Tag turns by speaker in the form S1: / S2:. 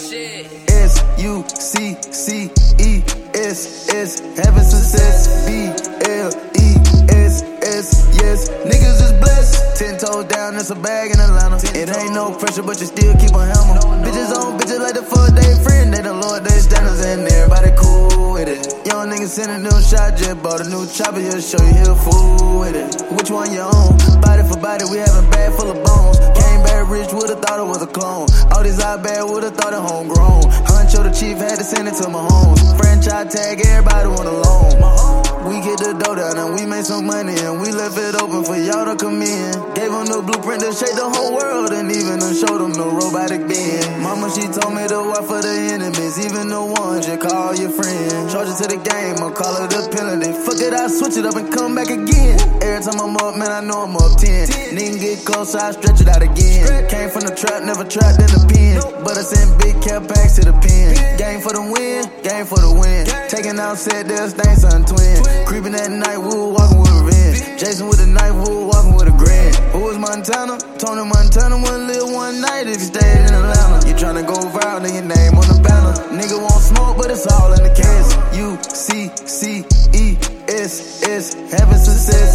S1: S-U-C-C-E-S-S, having success. B-L-E-S-S, yes. Niggas is blessed. 10 toes down, it's a bag in Atlanta. It ain't no pressure, but you still keep a hammer. Bitches on bitches like the fuck they friend. They done lowered their standards and everybody cool with it. Young niggas sending new shot, just bought a new chopper, he'll show you he'll fool with it. Which one you own? Body for body, we having bag full of bones. Came back rich, would've thought it was a clone. All these eye bad, would've thought it homegrown. Huncho the chief had to send it to my homes. Franchise tag, everybody want a loan. We get the dough down and we made some money and we left it open for y'all to come in. Gave them the blueprint to shake the whole world and even to show them the robotic being. Mama, she told me to watch for the enemies, even the ones you call your friends. Charge it to the game, I'll call it a penalty. Fuck it, I switch it up and come back again. Every time I'm up, man, I know I'm up 10. Nigga get close, I stretch it out again. Came from the trap, never trapped in the pen. But I send big cap packs to the pen. Game for the win, game for the win. Taking out set, there's things on twin. Creeping at night, we were walking with revenge. Jason with a knife, we were walking with a grin. Who was Montana? Tony Montana wouldn't live one night if you stayed in Atlanta. You tryna go viral, then your name on the banner. Nigga won't smoke, but it's all in the case. U-C-C-E-S-S, having success.